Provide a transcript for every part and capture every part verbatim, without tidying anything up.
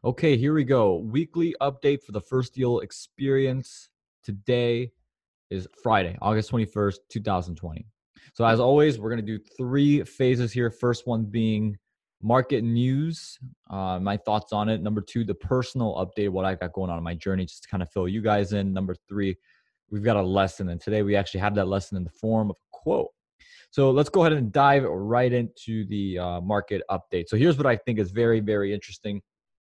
Okay, here we go. Weekly update for the First Deal Experience. Today is Friday, August twenty-first, twenty twenty. So as always, we're going to do three phases here. First one being market news, uh, my thoughts on it. Number two, the personal update, what I've got going on in my journey, just to kind of fill you guys in. Number three, we've got a lesson. And today we actually have that lesson in the form of a quote. So let's go ahead and dive right into the uh, market update. So here's what I think is very, very interesting.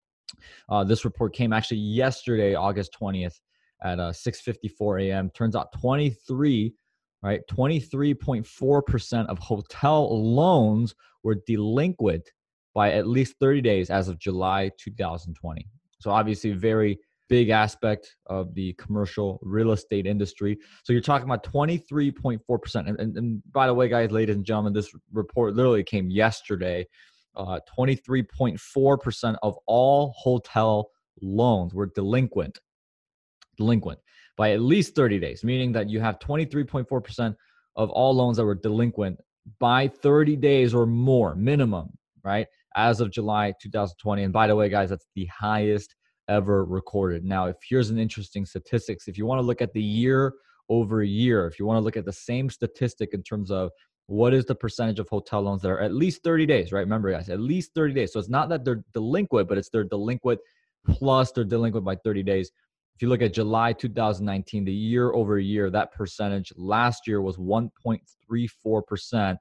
Uh, this report came actually yesterday, August twentieth at uh, six fifty-four a.m. Turns out twenty-three, right, twenty-three point four percent of hotel loans were delinquent by at least thirty days as of July two thousand twenty. So obviously very big aspect of the commercial real estate industry. So you're talking about twenty-three point four percent. And, and, and by the way, guys, ladies and gentlemen, this report literally came yesterday. Uh, twenty-three point four percent of all hotel loans were delinquent, delinquent by at least thirty days, meaning that you have twenty-three point four percent of all loans that were delinquent by thirty days or more minimum, right? As of July two thousand twenty. And by the way, guys, that's the highest ever recorded. Now, if here's an interesting statistics, if you want to look at the year over year, if you want to look at the same statistic in terms of what is the percentage of hotel loans that are at least thirty days, right? Remember, guys, at least thirty days. So it's not that they're delinquent, but it's they're delinquent plus they're delinquent by thirty days. If you look at July two thousand nineteen, the year over year, that percentage last year was one point three four percent,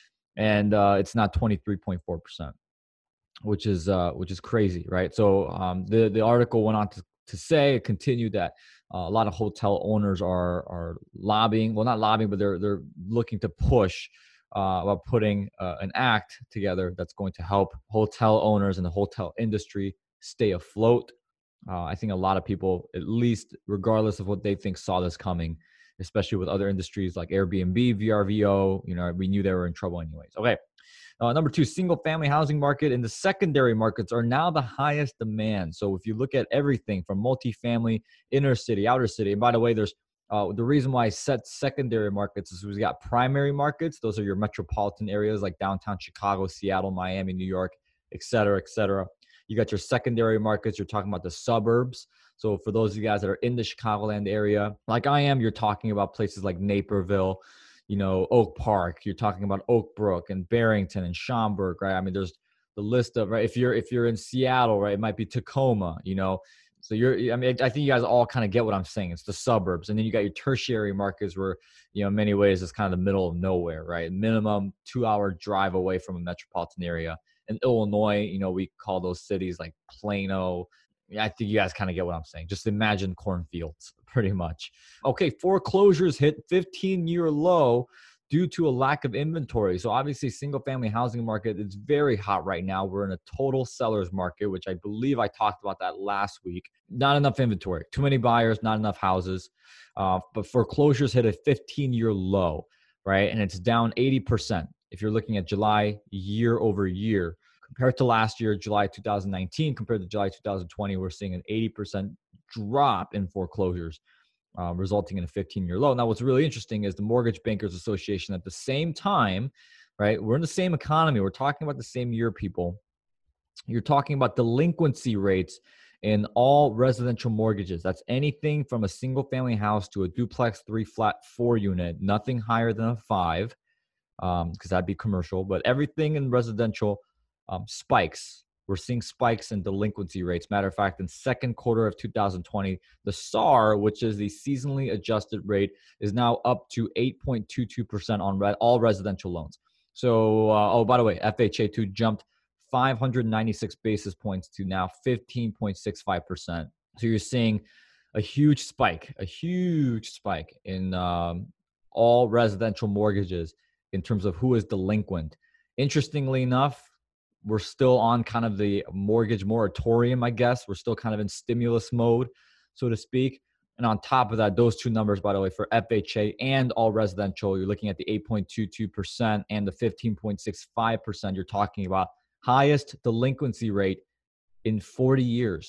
and uh, it's not twenty-three point four percent, which is uh, which is crazy, right? So um, the the article went on to to say, it continued that uh, a lot of hotel owners are are lobbying, well, not lobbying, but they're they're looking to push uh, about putting uh, an act together that's going to help hotel owners and the hotel industry stay afloat. Uh, I think a lot of people, at least regardless of what they think, saw this coming, especially with other industries like Airbnb, V R V O. You know, we knew they were in trouble anyways. Okay. Uh, number two, single family housing market and the secondary markets are now the highest demand. So if you look at everything from multifamily, inner city, outer city, and by the way, there's uh, the reason why I set secondary markets is we got primary markets. Those are your metropolitan areas like downtown Chicago, Seattle, Miami, New York, et cetera, et cetera. You got your secondary markets. You're talking about the suburbs. So for those of you guys that are in the Chicagoland area, like I am, you're talking about places like Naperville, you know, Oak Park. You're talking about Oak Brook and Barrington and Schaumburg, right? I mean, there's the list of, right? If you're if you're in Seattle, right, it might be Tacoma, you know. So you're, I mean, I think you guys all kind of get what I'm saying. It's the suburbs, and then you got your tertiary markets, where, you know, in many ways it's kind of the middle of nowhere, right? Minimum two-hour drive away from a metropolitan area. In Illinois, you know, we call those cities like Plano. Yeah, I think you guys kind of get what I'm saying. Just imagine cornfields, pretty much. Okay, foreclosures hit fifteen-year low due to a lack of inventory. So obviously, single-family housing market is very hot right now. We're in a total seller's market, which I believe I talked about that last week. Not enough inventory, too many buyers, not enough houses. Uh, but foreclosures hit a fifteen-year low, right? And it's down eighty percent. If you're looking at July year over year, compared to last year, July two thousand nineteen, compared to July two thousand twenty, we're seeing an eighty percent drop in foreclosures, uh, resulting in a fifteen-year low. Now, what's really interesting is the Mortgage Bankers Association at the same time, right? We're in the same economy. We're talking about the same year, people. You're talking about delinquency rates in all residential mortgages. That's anything from a single family house to a duplex, three flat, four unit, nothing higher than a five, um, because that'd be commercial, but everything in residential um, spikes. We're seeing spikes in delinquency rates. Matter of fact, in second quarter of two thousand twenty, the S A R, which is the seasonally adjusted rate, is now up to eight point two two percent on re- all residential loans. So, uh, oh, by the way, F H A two jumped five hundred ninety-six basis points to now fifteen point six five percent. So you're seeing a huge spike, a huge spike in um, all residential mortgages in terms of who is delinquent. Interestingly enough, we're still on kind of the mortgage moratorium, I guess. We're still kind of in stimulus mode, so to speak. And on top of that, those two numbers, by the way, for F H A and all residential, you're looking at the eight point two two percent and the fifteen point six five percent. You're talking about highest delinquency rate in forty years.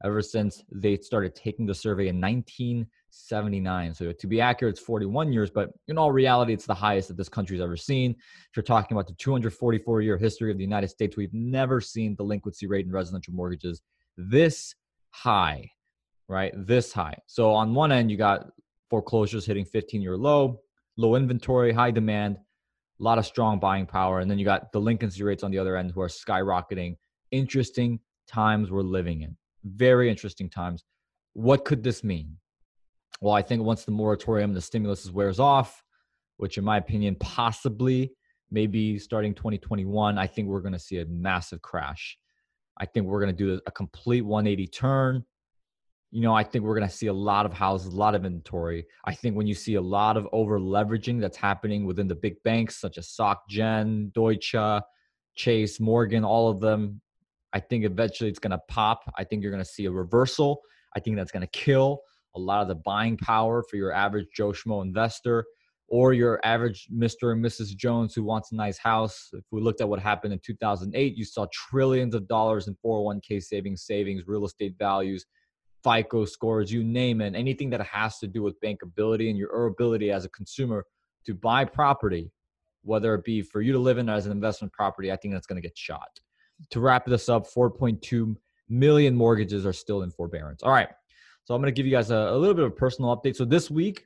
ever since they started taking the survey in nineteen seventy-nine. So to be accurate, it's forty-one years, but in all reality, it's the highest that this country's ever seen. If you're talking about the two hundred forty-four year history of the United States, we've never seen delinquency rate in residential mortgages this high, right? This high. So on one end, you got foreclosures hitting fifteen year low, low inventory, high demand, a lot of strong buying power. And then you got delinquency rates on the other end who are skyrocketing. Interesting times we're living in. Very interesting times. What could this mean? Well, I think once the moratorium, the stimulus wears off, which in my opinion, possibly maybe starting twenty twenty-one, I think we're going to see a massive crash. I think we're going to do a complete one eighty turn. You know, I think we're going to see a lot of houses, a lot of inventory. I think when you see a lot of over leveraging that's happening within the big banks, such as Soc Gen, Deutsche, Chase, Morgan, all of them, I think eventually it's going to pop. I think you're going to see a reversal. I think that's going to kill a lot of the buying power for your average Joe Schmo investor or your average Mister and Missus Jones who wants a nice house. If we looked at what happened in two thousand eight, you saw trillions of dollars in four oh one k savings, savings, real estate values, FICO scores, you name it, anything that has to do with bankability and your ability as a consumer to buy property, whether it be for you to live in as an investment property, I think that's going to get shot. To wrap this up, four point two million mortgages are still in forbearance. All right. So I'm going to give you guys a, a little bit of a personal update. So this week,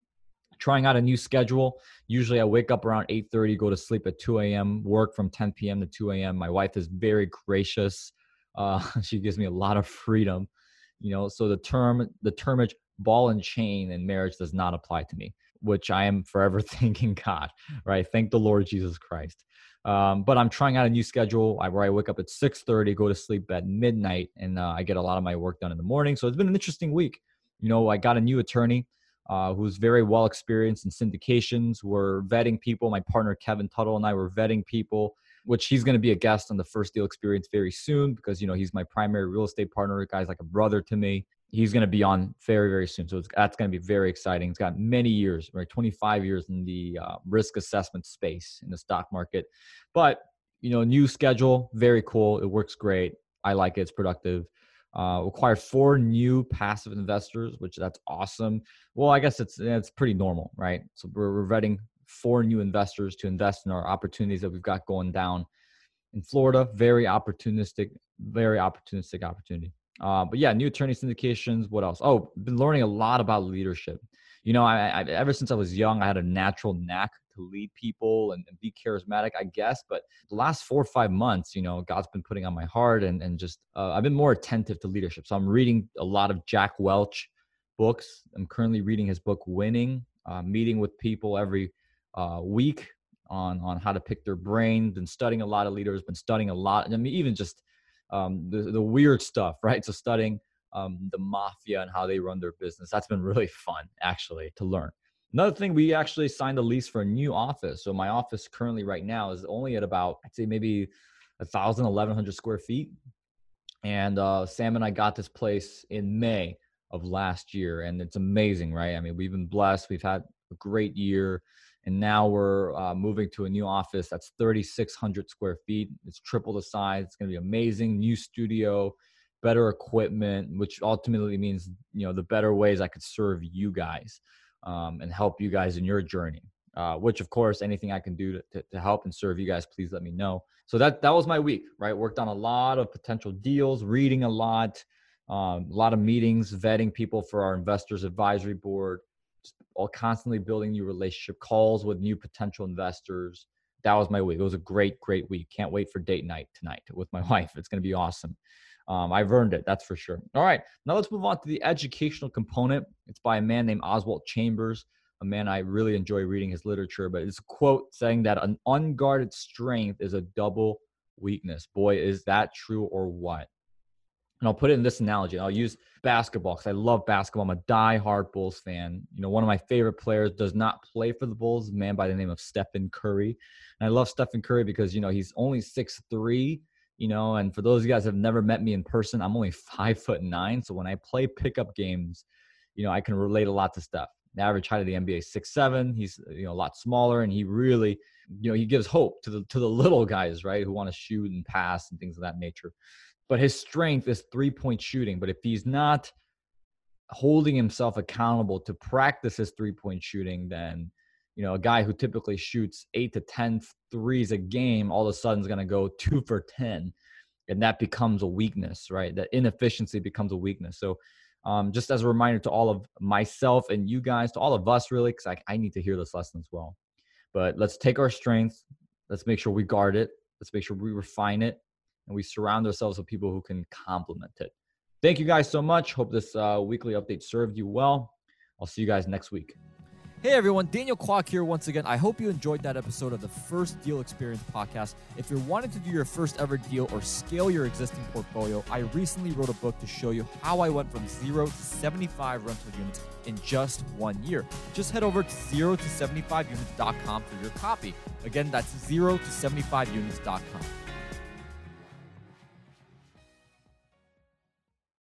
trying out a new schedule. Usually I wake up around eight thirty, go to sleep at two a.m., work from ten p.m. to two a.m. My wife is very gracious. Uh, she gives me a lot of freedom. You know, so the term, the termage ball and chain in marriage does not apply to me, which I am forever thanking God, right? Thank the Lord Jesus Christ. Um, but I'm trying out a new schedule where I wake up at six thirty, go to sleep at midnight, and uh, I get a lot of my work done in the morning. So it's been an interesting week. You know, I got a new attorney uh, who's very well experienced in syndications. We're vetting people. My partner, Kevin Tuttle, and I were vetting people, which he's going to be a guest on the First Deal Experience very soon because, you know, he's my primary real estate partner. The guy's like a brother to me. He's going to be on very, very soon. So it's, that's going to be very exciting. He's got many years, right? twenty-five years in the uh, risk assessment space in the stock market. But, you know, new schedule, very cool. It works great. I like it. It's productive. Uh, acquired four new passive investors, which that's awesome. Well, I guess it's it's pretty normal, right? So we're, we're vetting four new investors to invest in our opportunities that we've got going down in Florida. Very opportunistic, very opportunistic opportunity. Uh, but yeah, new attorney syndications. What else? Oh, been learning a lot about leadership. You know, I, I ever since I was young, I had a natural knack to lead people and, and be charismatic, I guess. But the last four or five months, you know, God's been putting on my heart and, and just, uh, I've been more attentive to leadership. So I'm reading a lot of Jack Welch books. I'm currently reading his book, Winning, uh, meeting with people every uh, week on, on how to pick their brain. Been studying a lot of leaders, been studying a lot. I mean, even just um, the, the weird stuff, right? So studying um, the mafia and how they run their business. That's been really fun, actually, to learn. Another thing, we actually signed a lease for a new office. So my office currently right now is only at about, I'd say maybe a thousand, eleven hundred square feet. And uh, Sam and I got this place in May of last year. And it's amazing, right? I mean, we've been blessed. We've had a great year. And now we're uh, moving to a new office that's thirty-six hundred square feet. It's triple the size. It's going to be amazing. New studio, better equipment, which ultimately means, you know, the better ways I could serve you guys. Um, and help you guys in your journey, uh, which of course, anything I can do to, to, to help and serve you guys, please let me know. So that, that was my week, right? Worked on a lot of potential deals, reading a lot, um, a lot of meetings, vetting people for our investors advisory board, just all constantly building new relationship calls with new potential investors. That was my week. It was a great, great week. Can't wait for date night tonight with my wife. It's going to be awesome. Um, I've earned it, that's for sure. All right, now let's move on to the educational component. It's by a man named Oswald Chambers, a man I really enjoy reading his literature, but it's a quote saying that an unguarded strength is a double weakness. Boy, is that true or what? And I'll put it in this analogy. I'll use basketball because I love basketball. I'm a diehard Bulls fan. You know, one of my favorite players does not play for the Bulls, a man by the name of Stephen Curry. And I love Stephen Curry because, you know, he's only six three. You know, and for those of you guys who have never met me in person, I'm only five foot nine. So when I play pickup games, you know, I can relate a lot to Steph. The average height of the N B A is six seven. He's, you know, a lot smaller, and he really, you know, he gives hope to the to the little guys, right, who want to shoot and pass and things of that nature. but his strength is three-point shooting. But if he's not holding himself accountable to practice his three-point shooting, then, you know, a guy who typically shoots eight to ten threes a game, all of a sudden is going to go two for ten. And that becomes a weakness, right? That inefficiency becomes a weakness. So um, just as a reminder to all of myself and you guys, to all of us really, because I, I need to hear this lesson as well. But let's take our strength. Let's make sure we guard it. Let's make sure we refine it. And we surround ourselves with people who can complement it. Thank you guys so much. Hope this uh, weekly update served you well. I'll see you guys next week. Hey everyone, Daniel Kwok here once again. I hope you enjoyed that episode of the First Deal Experience podcast. If you're wanting to do your first ever deal or scale your existing portfolio, I recently wrote a book to show you how I went from zero to seventy-five rental units in just one year. Just head over to zero to seventy-five units dot com for your copy. Again, that's zero to seventy-five units dot com.